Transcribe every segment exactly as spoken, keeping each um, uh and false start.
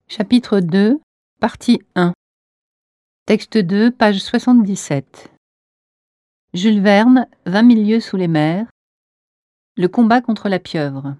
Chapitre deux, partie un. Texte deux, page soixante-dix-sept. Jules Verne, Vingt mille lieues sous les mers. Le combat contre la pieuvre.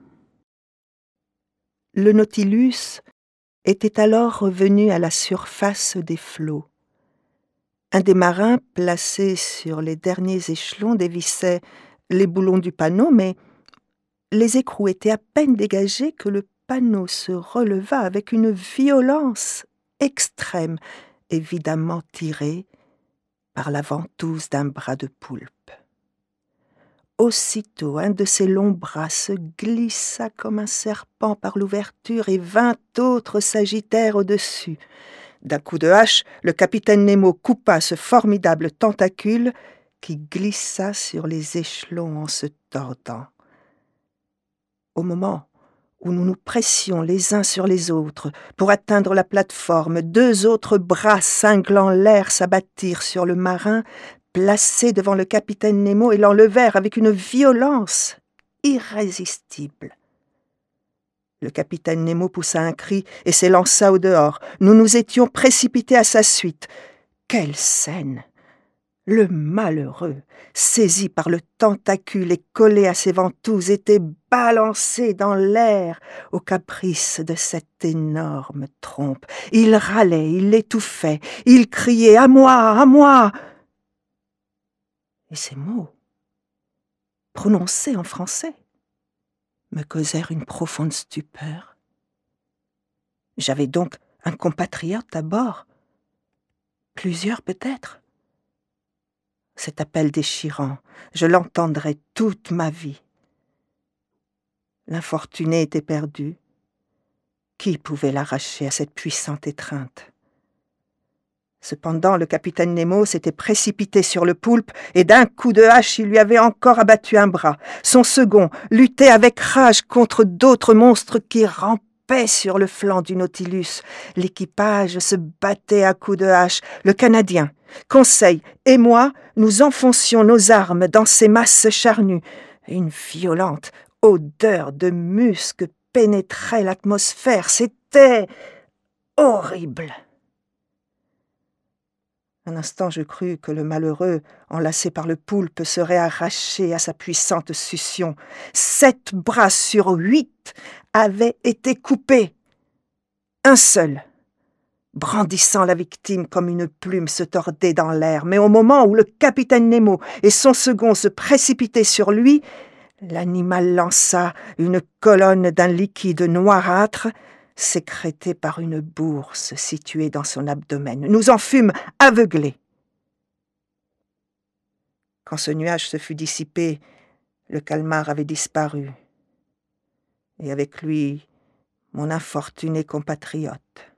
Le Nautilus était alors revenu à la surface des flots. Un des marins, placé sur les derniers échelons, dévissait les boulons du panneau, mais les écrous étaient à peine dégagés que le panneau se releva avec une violence extrême, évidemment tirée par la ventouse d'un bras de poulpe. Aussitôt, un de ses longs bras se glissa comme un serpent par l'ouverture et vingt autres s'agitèrent au-dessus. D'un coup de hache, le capitaine Nemo coupa ce formidable tentacule qui glissa sur les échelons en se tordant. Au moment où nous nous pressions les uns sur les autres pour atteindre la plateforme, deux autres bras cinglant l'air s'abattirent sur le marin, placé devant le capitaine Nemo, et l'enlevèrent avec une violence irrésistible. Le capitaine Nemo poussa un cri et s'élança au dehors. Nous nous étions précipités à sa suite. Quelle scène! Le malheureux, saisi par le tentacule et collé à ses ventouses, était balancé dans l'air au caprice de cette énorme trompe. Il râlait, il étouffait, il criait « À moi, à moi !» Et ces mots, prononcés en français, me causèrent une profonde stupeur. J'avais donc un compatriote à bord, plusieurs peut-être. Cet appel déchirant, je l'entendrai toute ma vie. L'infortuné était perdu. Qui pouvait l'arracher à cette puissante étreinte? Cependant, le capitaine Nemo s'était précipité sur le poulpe et d'un coup de hache, il lui avait encore abattu un bras. Son second luttait avec rage contre d'autres monstres qui rampaient sur le flanc du Nautilus. L'équipage se battait à coups de hache. Le Canadien, Conseil et moi, nous enfoncions nos armes dans ces masses charnues. Une violente odeur de musc pénétrait l'atmosphère. C'était horrible. Un instant, je crus que le malheureux, enlacé par le poulpe, serait arraché à sa puissante succion. Sept bras sur huit avaient été coupés. Un seul, brandissant la victime comme une plume, se tordait dans l'air. Mais au moment où le capitaine Nemo et son second se précipitaient sur lui, l'animal lança une colonne d'un liquide noirâtre, sécrété par une bourse située dans son abdomen. Nous en fûmes aveuglés. Quand ce nuage se fut dissipé, le calmar avait disparu, et avec lui mon infortuné compatriote.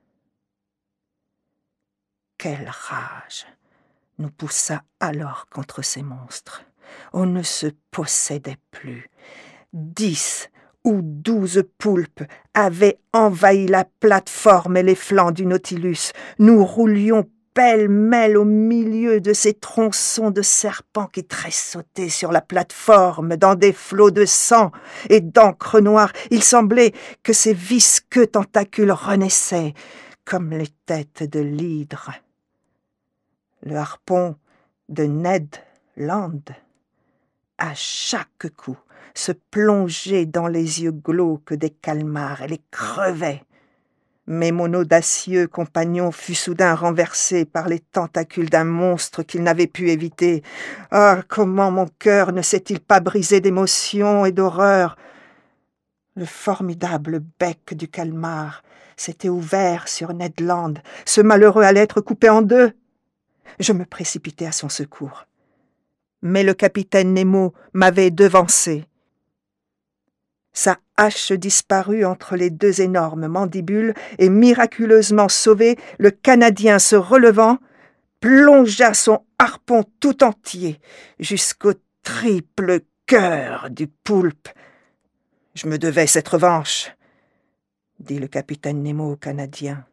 Quelle rage nous poussa alors contre ces monstres! On ne se possédait plus. Dix ou douze poulpes avaient envahi la plateforme et les flancs du Nautilus. Nous roulions pêle-mêle au milieu de ces tronçons de serpents qui tressautaient sur la plateforme dans des flots de sang et d'encre noire. Il semblait que ces visqueux tentacules renaissaient comme les têtes de l'hydre. Le harpon de Ned Land, à chaque coup, se plongeait dans les yeux glauques des calmars et les crevait. Mais mon audacieux compagnon fut soudain renversé par les tentacules d'un monstre qu'il n'avait pu éviter. Ah, comment mon cœur ne s'est-il pas brisé d'émotion et d'horreur! Le formidable bec du calmar s'était ouvert sur Ned Land. Ce malheureux allait être coupé en deux. Je me précipitai à son secours. Mais le capitaine Nemo m'avait devancé. Sa hache disparut entre les deux énormes mandibules et, miraculeusement sauvé, le Canadien, se relevant, plongea son harpon tout entier jusqu'au triple cœur du poulpe. « Je me devais cette revanche, » dit le capitaine Nemo au Canadien.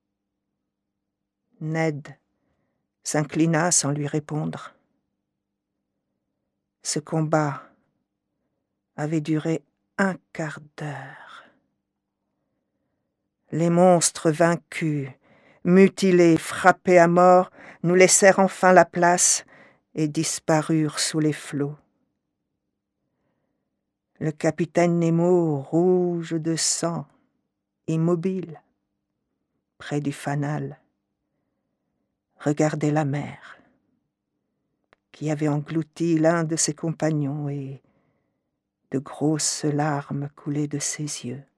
Ned s'inclina sans lui répondre. Ce combat avait duré un quart d'heure. Les monstres vaincus, mutilés, frappés à mort, nous laissèrent enfin la place et disparurent sous les flots. Le capitaine Nemo, rouge de sang, immobile, près du fanal, regardait la mer, qui avait englouti l'un de ses compagnons, et de grosses larmes coulaient de ses yeux.